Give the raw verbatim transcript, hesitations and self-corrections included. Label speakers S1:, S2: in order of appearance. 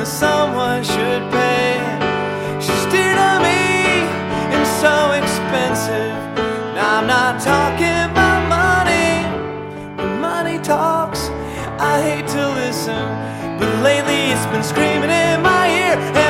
S1: that someone should pay. She's dear to me and so expensive. Now I'm not talking about money. When money talks, I hate to listen, but lately it's been screaming in my ear.